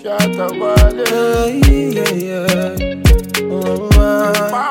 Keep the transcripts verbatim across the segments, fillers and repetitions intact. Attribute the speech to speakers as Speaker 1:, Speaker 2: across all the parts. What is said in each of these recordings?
Speaker 1: Shut up, buddy.
Speaker 2: Yeah, yeah, yeah. Oh, uh,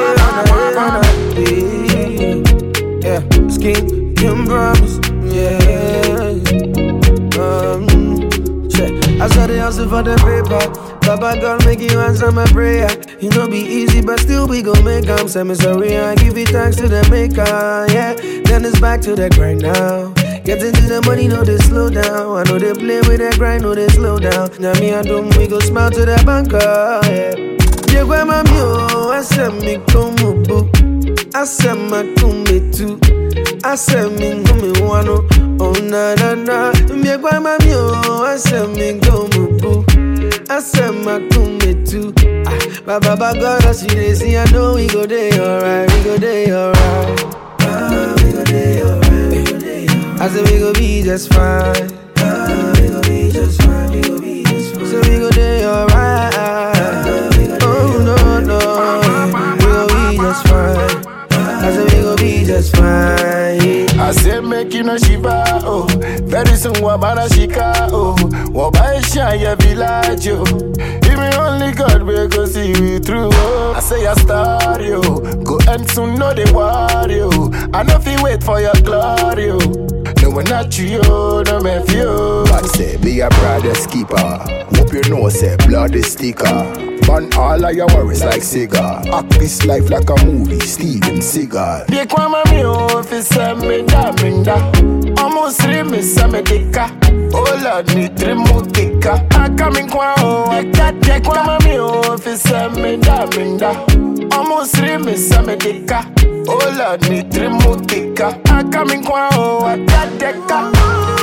Speaker 2: yeah, yeah, yeah. Skin, can promise. Yeah. Um, check. I saw the hustle for the paper. Baba God make you answer my prayer. You know be easy, but still we gon' make 'em. Say me sorry, I give it thanks to the maker. Yeah, then it's back to the grind now. Getting to the money, no they slow down. I know they play with that grind, no they slow down. Now me and them, we go smile to the banker. Yeah, yeah, where my mule, I said me come up, I said my come too. I said me go me wano, oh na na na. Me where my mule, I said me go up. I said my come too. Ah, Baba God, I see they see. I know we go day alright, we go day alright. Ah, we go day alright, we go day alright. I said we go be just fine. Ah, we go be just fine, we go be just fine. So we go day alright. Ah, oh no no, we go be just fine. I said we go be just fine.
Speaker 1: I said make you no shiva, oh. Very soon wabana shika, oh. Wabaisha ya village, oh. Even only God will go see you through, oh. I say a star, yo. Go and soon know the worry, oh. I know if you wait for your glory, oh. No one not you, no me few.
Speaker 3: God say be a brother's keeper. Hope you know say blood is sticker. Burn all of your worries like cigar. Act this life like a movie, Steven Seagal.
Speaker 1: Be kwa mami ofi se me da minda. Almost three me se me dika. Oh Lord me three mo dika. I come in kwa o. Be kwa mami ofi se me da minda. Almost three me se me dika. Oh Lord me three mo dika. I come in kwa o. I got dika.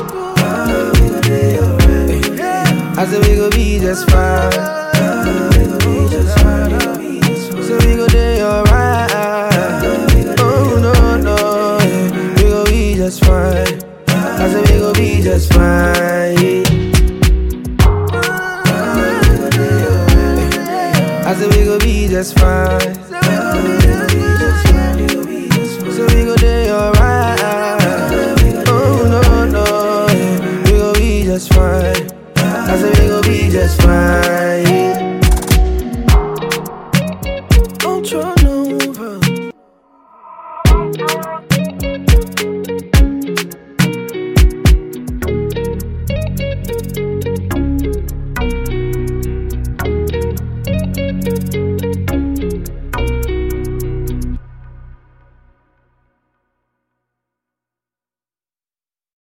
Speaker 2: I said we go be just fine. So we go day alright. Oh no no, we go be just fine. I said we go be just fine. I said we go be just fine.